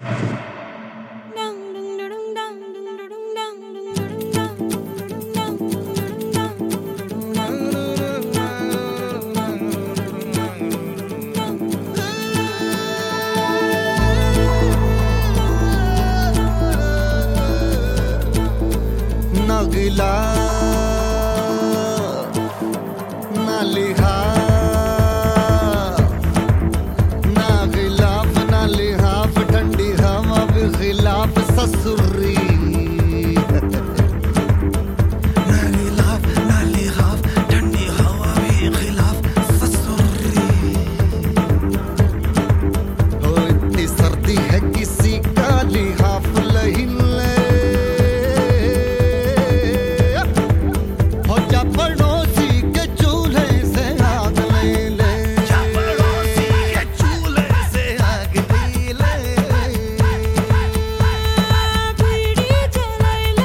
ना गिला ना लिहा ना गिलाफ ना लिहाफ ठंडी हवा भी खिलाफ ससुरी ना गिलाफ ना लिहाफ ठंडी हवा भी खिलाफ ससुरी। हो इतनी सर्दी है किसी का लिहाफ लही ले हो जा पड़ोसी के चूल्हे से आग ले ले पड़ोसी के चूल्हे से आग ले ले बीड़ी जलाइले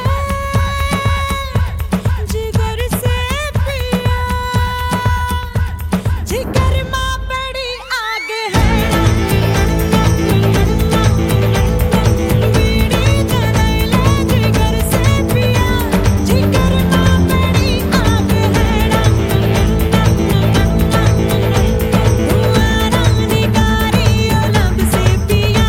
जिगर से पिया जिगर मां बड़ी आग है बीड़ी जलाइले जिगर से पिया जिगर मां बड़ी आग है दुआरा निकारी लब से पिया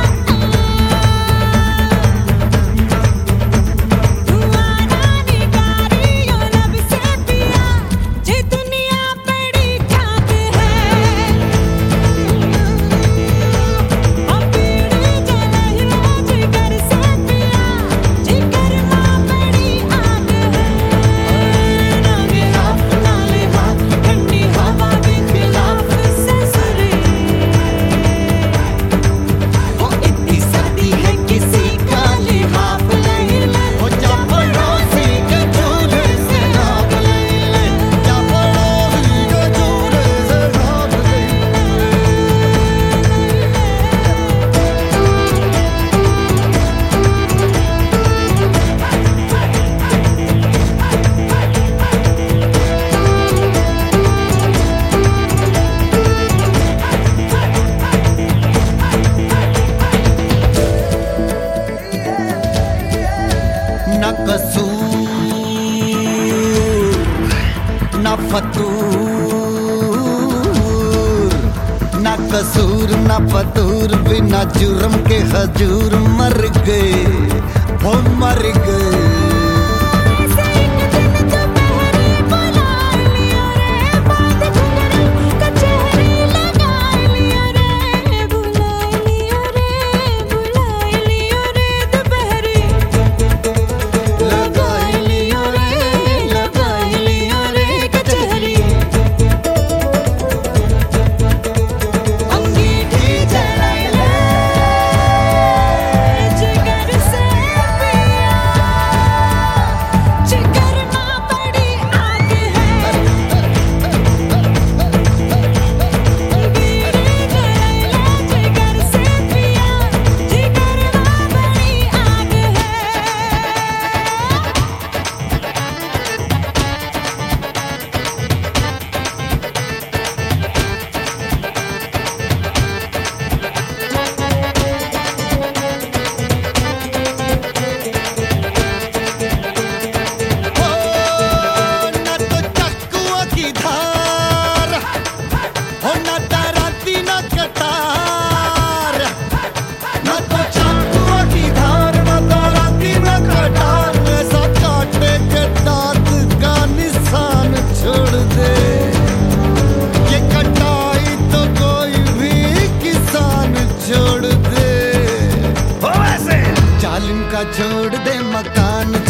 दुआरा निकारी लब से पिया जे दुनिया बड़ी ठाक है हम बीड़ी जलाइले जिगर से पिया जिगर मां बड़ी आग है ना गिलाफ ना लिहाफ ठंडी हवा के खिलाफ ससुरी हो इतनी सर्दी है किसी का लिहाफ नहीं ले हो जा पड़ोसी के चूल्हे से आग ले ले जा पड़ोसी के चूल्हे से आग ले ना कसूर ना फतूर ना कसूर ना फतूर बिना जुर्म के हजूर मर गए हो मर गए से एक दिन दोपहरी बुला लिया रे बात घुंघरू कचहरी लगा लिया रे बुला लिया रे दोपहरी लगा लियो रे कचहरी अंगीठी जलाइले जिगर से पिया जिगर मां बड़ी आग है बीड़ी जलाइले जिगर से पिया जिगर मां बड़ी आग है हो ना तो चक्कुआ की धार हो ना दराती ना कटार ना तो चक्कुआ की धार ना दराती ना कटार ऐसा काटे के दांत का निशान छोड़ दे ये कटाई तो कोई भी किसान छोड़ दे हो ऐसे जालिम का छोड़ दे मकान